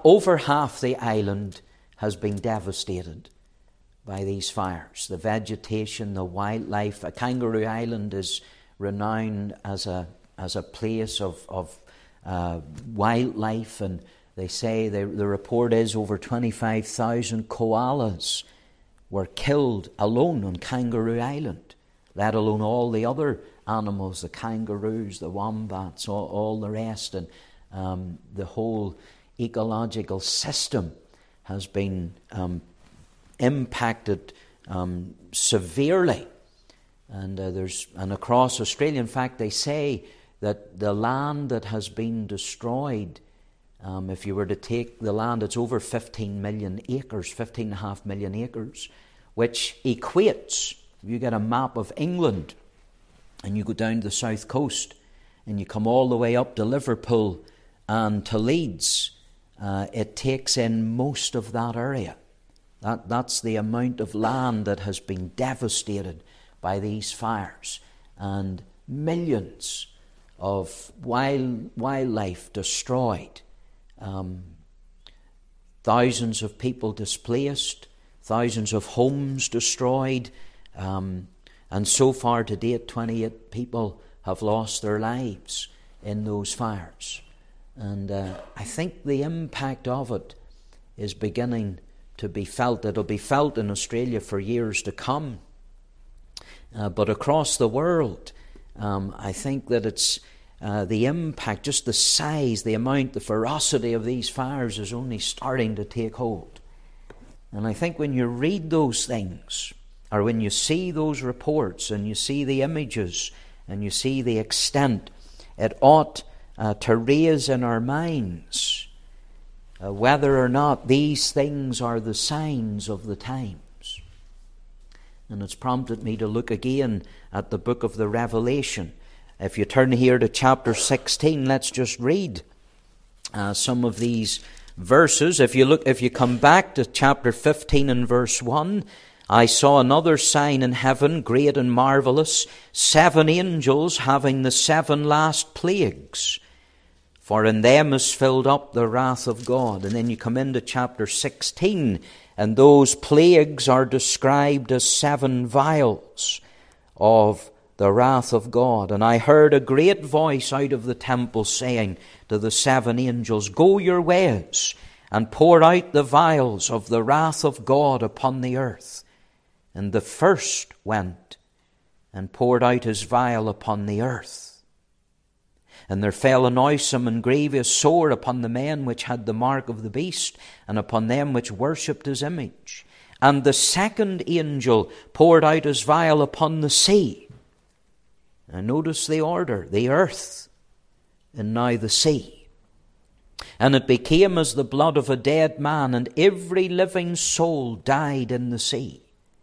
over half the island has been devastated by these fires. The vegetation, the wildlife. Kangaroo Island is renowned as a place of wildlife, and they say the report is over 25,000 koalas were killed alone on Kangaroo Island, let alone all the other animals, the kangaroos, the wombats, all the rest, and the whole ecological system has been impacted severely. And across Australia, in fact, they say that the land that has been destroyed, if you were to take the land, it's over 15 million acres, 15.5 million acres, which equates, if you get a map of England and you go down the south coast and you come all the way up to Liverpool and to Leeds, it takes in most of that area. That's the amount of land that has been devastated by these fires, and millions of wildlife destroyed, thousands of people displaced, thousands of homes destroyed, and so far to date 28 people have lost their lives in those fires. And I think the impact of it is beginning to be felt. It'll be felt in Australia for years to come. But across the world, I think that it's the impact, just the size, the amount, the ferocity of these fires is only starting to take hold. And I think when you read those things, or when you see those reports and you see the images and you see the extent, it ought to raise in our minds whether or not these things are the signs of the times. And it's prompted me to look again at the book of the Revelation. If you turn here to chapter 16, let's just read some of these verses. If you come back to chapter 15 and verse 1, I saw another sign in heaven, great and marvelous, 7 angels having the 7 last plagues. For in them is filled up the wrath of God. And then you come into chapter 16, and those plagues are described as 7 vials of the wrath of God. And I heard a great voice out of the temple saying to the 7 angels, Go your ways, and pour out the vials of the wrath of God upon the earth. And the first went and poured out his vial upon the earth. And there fell a noisome and grievous sore upon the men which had the mark of the beast, and upon them which worshipped his image. And the second angel poured out his vial upon the sea. And notice the order, the earth, and now the sea. And it became as the blood of a dead man, and every living soul died in the sea.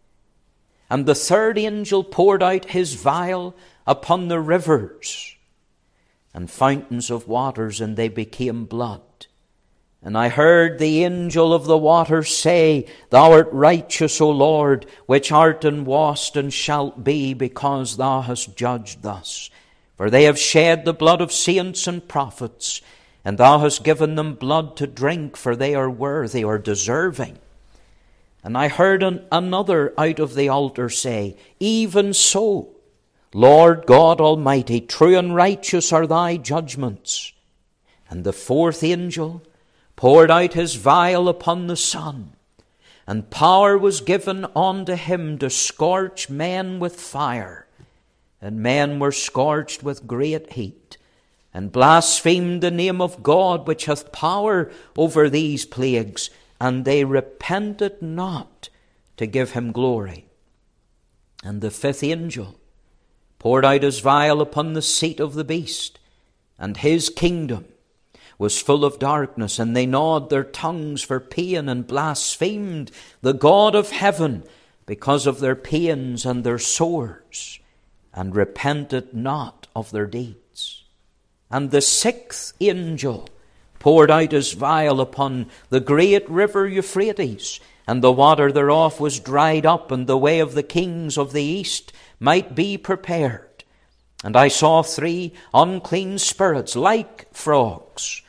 And the third angel poured out his vial upon the rivers and fountains of waters, and they became blood. And I heard the angel of the waters say, Thou art righteous, O Lord, which art and wast and shalt be, because thou hast judged thus. For they have shed the blood of saints and prophets, and thou hast given them blood to drink, for they are worthy or deserving. And I heard another out of the altar say, Even so, Lord God Almighty, true and righteous are thy judgments. And the fourth angel poured out his vial upon the sun, and power was given unto him to scorch men with fire. And men were scorched with great heat, and blasphemed the name of God, which hath power over these plagues, and they repented not to give him glory. And the fifth angel poured out his vial upon the seat of the beast, and his kingdom was full of darkness, and they gnawed their tongues for pain, and blasphemed the God of heaven because of their pains and their sores, and repented not of their deeds. And the sixth angel poured out his vial upon the great river Euphrates, and the water thereof was dried up, and the way of the kings of the east might be prepared. And I saw 3 unclean spirits like frogs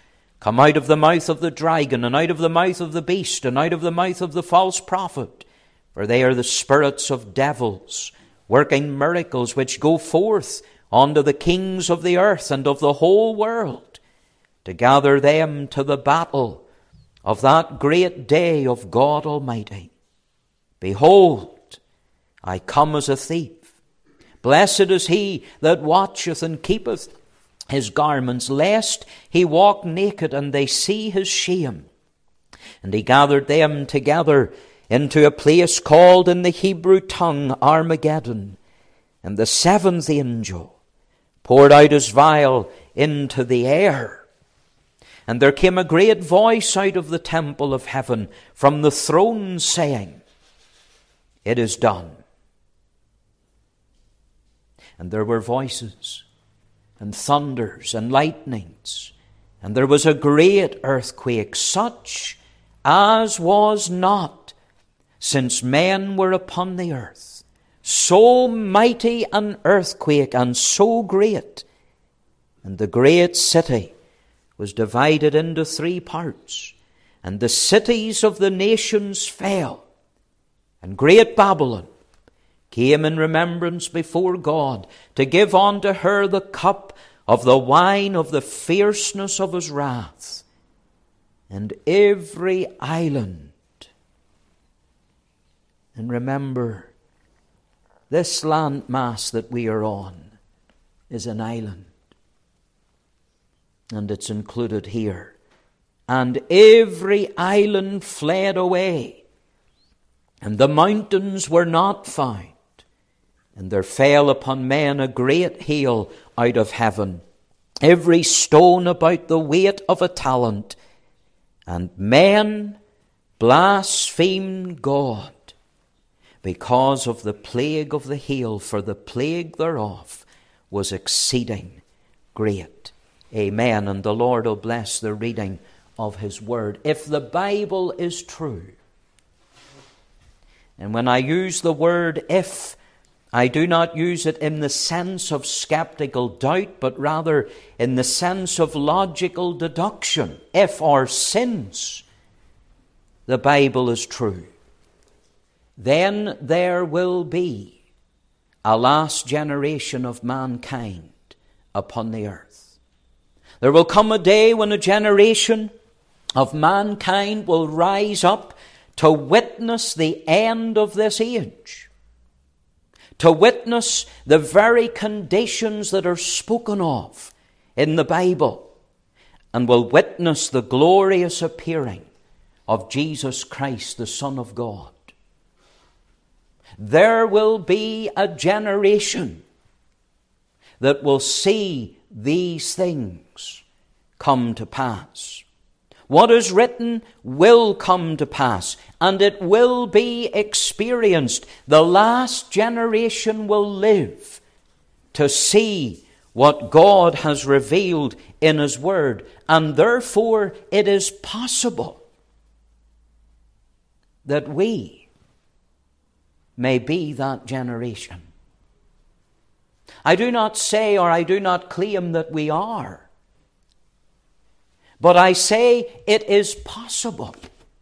come out of the mouth of the dragon, and out of the mouth of the beast, and out of the mouth of the false prophet. For they are the spirits of devils, working miracles, which go forth unto the kings of the earth and of the whole world, to gather them to the battle of that great day of God Almighty. Behold, I come as a thief. Blessed is he that watcheth and keepeth his garments, lest he walk naked and they see his shame. And he gathered them together into a place called in the Hebrew tongue Armageddon. And the seventh angel poured out his vial into the air. And there came a great voice out of the temple of heaven from the throne, saying, It is done. And there were voices, and thunders, and lightnings, and there was a great earthquake, such as was not since men were upon the earth. So mighty an earthquake, and so great. And the great city was divided into 3 parts, and the cities of the nations fell. And great Babylon came in remembrance before God, to give unto her the cup of the wine of the fierceness of his wrath. And every island, and remember, this landmass that we are on is an island, and it's included here. And every island fled away, and the mountains were not found. And there fell upon men a great hail out of heaven, every stone about the weight of a talent. And men blasphemed God because of the plague of the hail, for the plague thereof was exceeding great. Amen. And the Lord will bless the reading of his word. If the Bible is true, and when I use the word if, I do not use it in the sense of skeptical doubt, but rather in the sense of logical deduction. If or since the Bible is true, then there will be a last generation of mankind upon the earth. There will come a day when a generation of mankind will rise up to witness the end of this age, to witness the very conditions that are spoken of in the Bible, and will witness the glorious appearing of Jesus Christ, the Son of God. There will be a generation that will see these things come to pass. What is written will come to pass, and it will be experienced. The last generation will live to see what God has revealed in his word, and therefore it is possible that we may be that generation. I do not say, or I do not claim that we are, but I say it is possible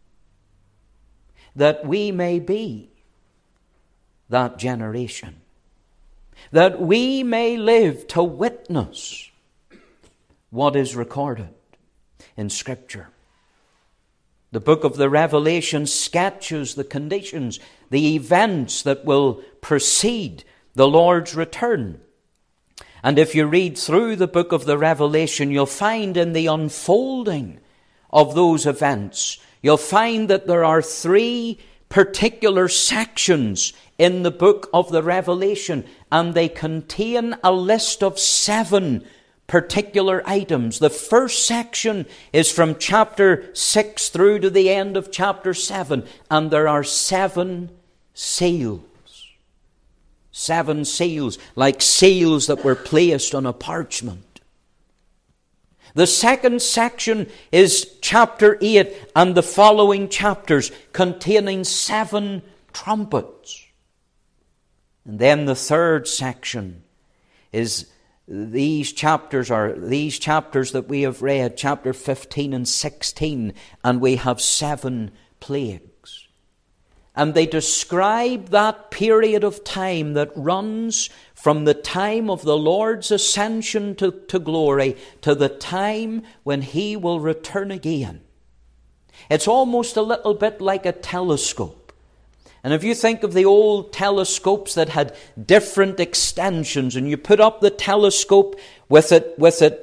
that we may be that generation, that we may live to witness what is recorded in Scripture. The book of the Revelation sketches the conditions, the events that will precede the Lord's return. And if you read through the book of the Revelation, you'll find in the unfolding of those events, you'll find that there are 3 particular sections in the book of the Revelation, and they contain a list of 7 particular items. The first section is from chapter 6 through to the end of chapter 7, and there are 7 seals. 7 seals, like seals that were placed on a parchment. The second section is chapter 8 and the following chapters, containing 7 trumpets. And then the third section is these chapters that we have read, chapter 15 and 16, and we have 7 plagues. And they describe that period of time that runs from the time of the Lord's ascension to glory to the time when He will return again. It's almost a little bit like a telescope. And if you think of the old telescopes that had different extensions, and you put up the telescope with it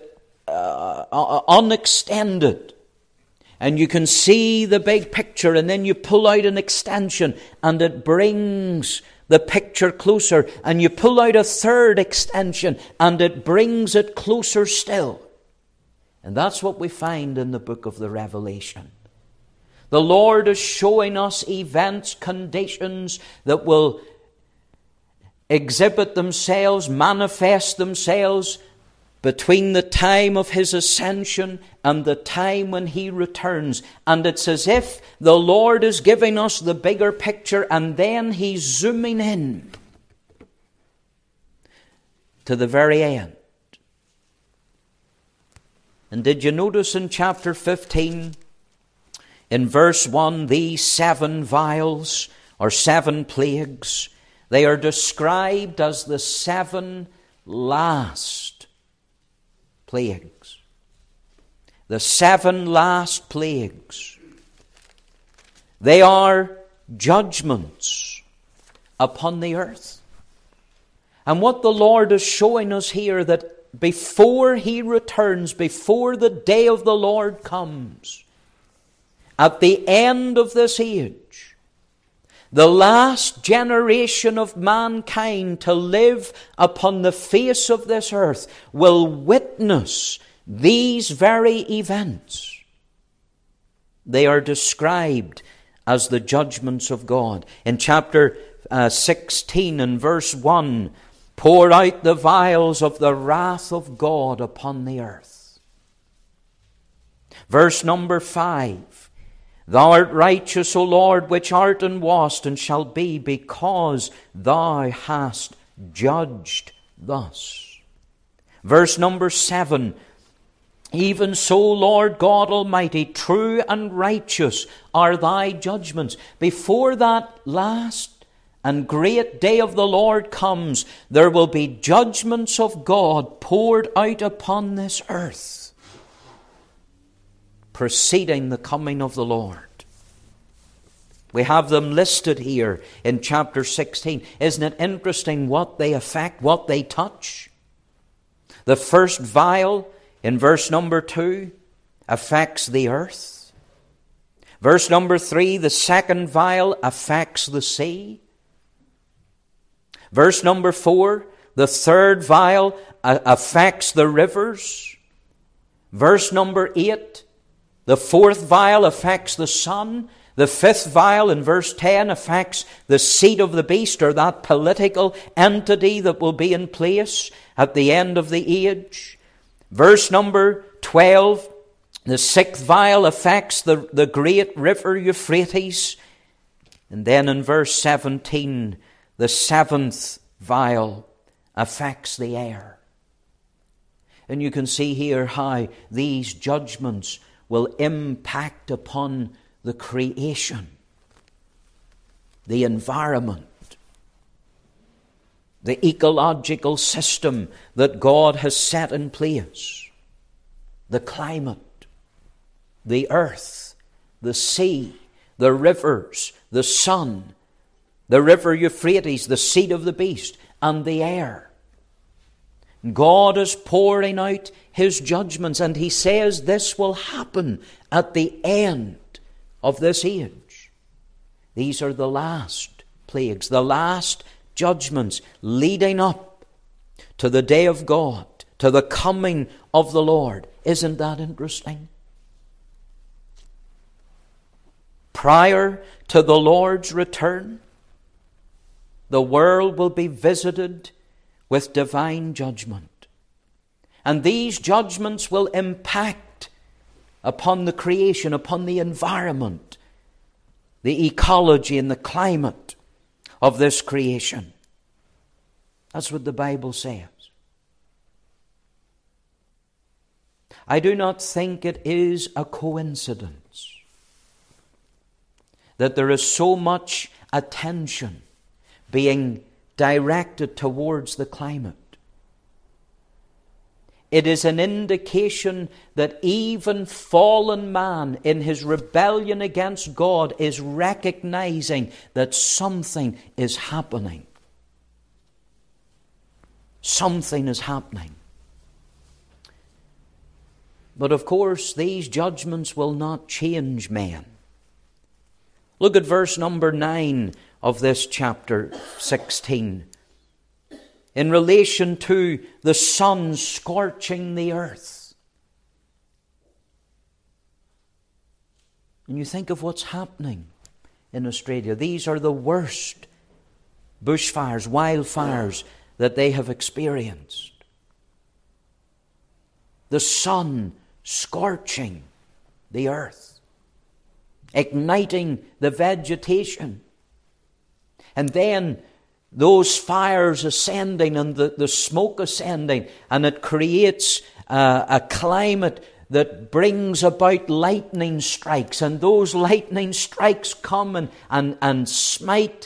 unextended, and you can see the big picture, and then you pull out an extension and it brings the picture closer, and you pull out a third extension and it brings it closer still. And that's what we find in the book of the Revelation. The Lord is showing us events, conditions that will exhibit themselves, manifest themselves between the time of His ascension and the time when He returns. And it's as if the Lord is giving us the bigger picture, and then He's zooming in to the very end. And did you notice in chapter 15, in verse 1, these 7 vials or 7 plagues, they are described as the 7 last plagues. The 7 last plagues. They are judgments upon the earth. And what the Lord is showing us here, that before He returns, before the day of the Lord comes, at the end of this age, the last generation of mankind to live upon the face of this earth will witness these very events. They are described as the judgments of God. In chapter 16 and verse 1, pour out the vials of the wrath of God upon the earth. Verse number 5, Thou art righteous, O Lord, which art and wast and shall be, because Thou hast judged thus. Verse number 7, Even so, Lord God Almighty, true and righteous are Thy judgments. Before that last and great day of the Lord comes, there will be judgments of God poured out upon this earth, preceding the coming of the Lord. We have them listed here in chapter 16. Isn't it interesting what they affect, what they touch? The first vial in verse number 2 affects the earth. Verse number 3, the second vial affects the sea. Verse number 4, the third vial affects the rivers. Verse number 8, the fourth vial affects the sun. The fifth vial in verse 10 affects the seat of the beast, or that political entity that will be in place at the end of the age. Verse number 12, the sixth vial affects the great river Euphrates. And then in verse 17, the seventh vial affects the air. And you can see here how these judgments will impact upon the creation, the environment, the ecological system that God has set in place, the climate, the earth, the sea, the rivers, the sun, the river Euphrates, the seat of the beast, and the air. God is pouring out His judgments, and He says this will happen at the end of this age. These are the last plagues, the last judgments leading up to the day of God, to the coming of the Lord. Isn't that interesting? Prior to the Lord's return, the world will be visited with divine judgment. And these judgments will impact upon the creation, upon the environment, the ecology and the climate of this creation. That's what the Bible says. I do not think it is a coincidence that there is so much attention being directed towards the climate. It is an indication that even fallen man in his rebellion against God is recognizing that something is happening. Something is happening. But of course, these judgments will not change men. Look at verse number 9 of this chapter 16. In relation to the sun scorching the earth. And you think of what's happening in Australia. These are the worst bushfires, wildfires that they have experienced. The sun scorching the earth, igniting the vegetation. And then those fires ascending and the smoke ascending, and it creates a climate that brings about lightning strikes. And those lightning strikes come and smite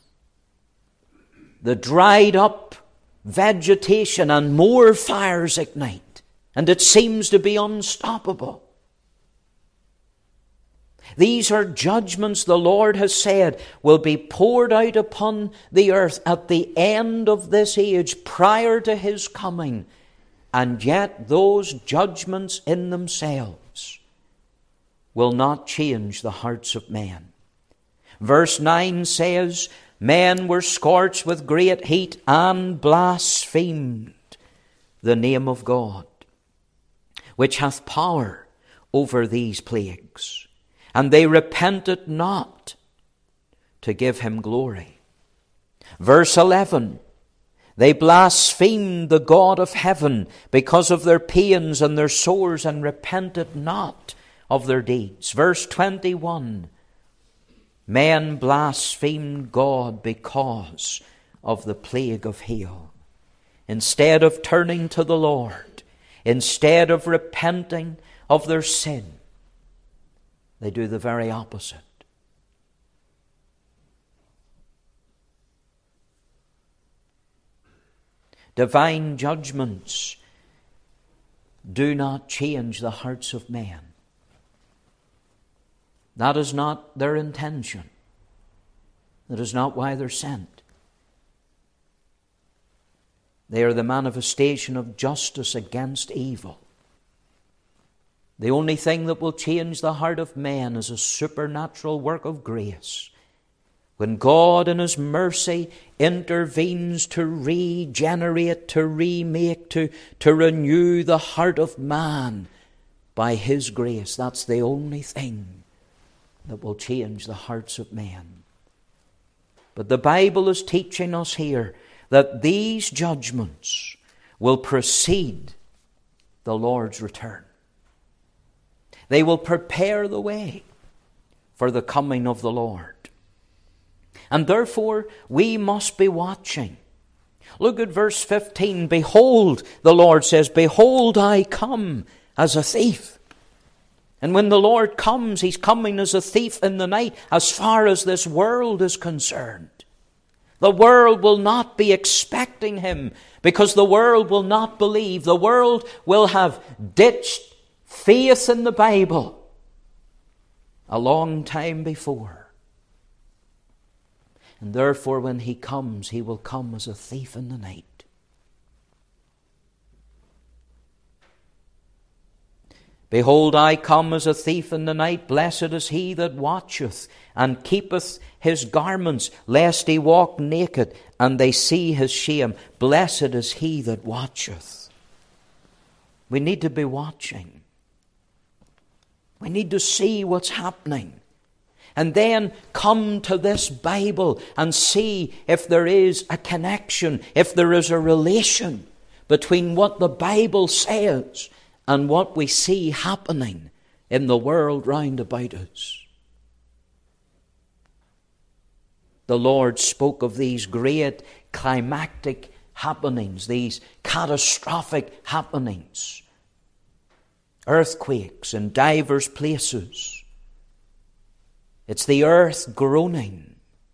the dried up vegetation, and more fires ignite. And it seems to be unstoppable. These are judgments the Lord has said will be poured out upon the earth at the end of this age, prior to His coming. And yet those judgments in themselves will not change the hearts of men. Verse 9 says, men were scorched with great heat and blasphemed the name of God, which hath power over these plagues. And they repented not to give Him glory. Verse 11, they blasphemed the God of heaven because of their pains and their sores, and repented not of their deeds. Verse 21, men blasphemed God because of the plague of hail. Instead of turning to the Lord, instead of repenting of their sin, they do the very opposite. Divine judgments do not change the hearts of men. That is not their intention. That is not why they're sent. They are the manifestation of justice against evil. The only thing that will change the heart of man is a supernatural work of grace. When God in His mercy intervenes to regenerate, to remake, to renew the heart of man by His grace. That's the only thing that will change the hearts of men. But the Bible is teaching us here that these judgments will precede the Lord's return. They will prepare the way for the coming of the Lord. And therefore, we must be watching. Look at verse 15. Behold, the Lord says, behold, I come as a thief. And when the Lord comes, He's coming as a thief in the night, as far as this world is concerned. The world will not be expecting Him, because the world will not believe. The world will have ditched faith in the Bible a long time before. And therefore, when He comes, He will come as a thief in the night. Behold, I come as a thief in the night. Blessed is he that watcheth and keepeth his garments, lest he walk naked and they see his shame. Blessed is he that watcheth. We need to be watching. We need to see what's happening. And then come to this Bible and see if there is a connection, if there is a relation between what the Bible says and what we see happening in the world round about us. The Lord spoke of these great climactic happenings, these catastrophic happenings, earthquakes in divers places. It's the earth groaning.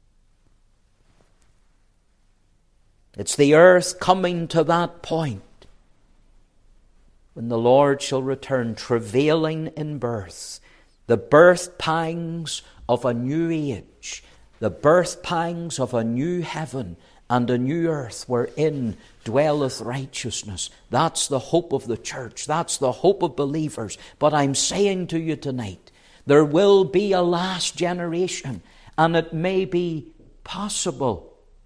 It's the earth coming to that point when the Lord shall return, travailing in birth, the birth pangs of a new age, the birth pangs of a new heaven and a new earth wherein dwelleth righteousness. That's the hope of the church. That's the hope of believers. But I'm saying to you tonight, there will be a last generation, and it may be possible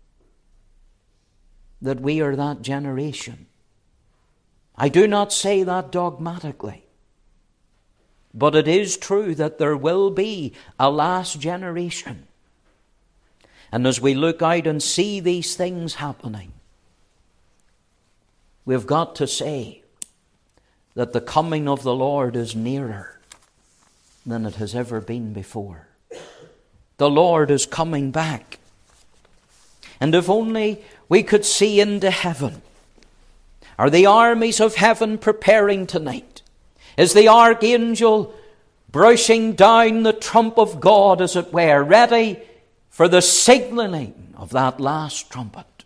that we are that generation. I do not say that dogmatically, but it is true that there will be a last generation. And as we look out and see these things happening, we've got to say that the coming of the Lord is nearer than it has ever been before. The Lord is coming back. And if only we could see into heaven. Are the armies of heaven preparing tonight? Is the archangel brushing down the trump of God, as it were, ready for the signaling of that last trumpet?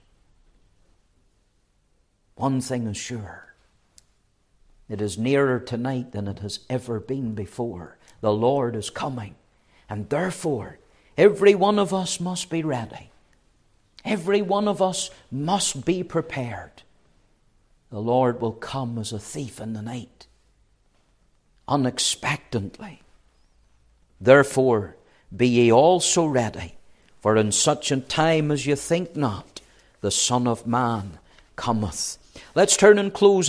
One thing is sure. It is nearer tonight than it has ever been before. The Lord is coming. And therefore, every one of us must be ready. Every one of us must be prepared. The Lord will come as a thief in the night, unexpectedly. Therefore, be ye also ready, for in such a time as ye think not, the Son of Man cometh. Let's turn and close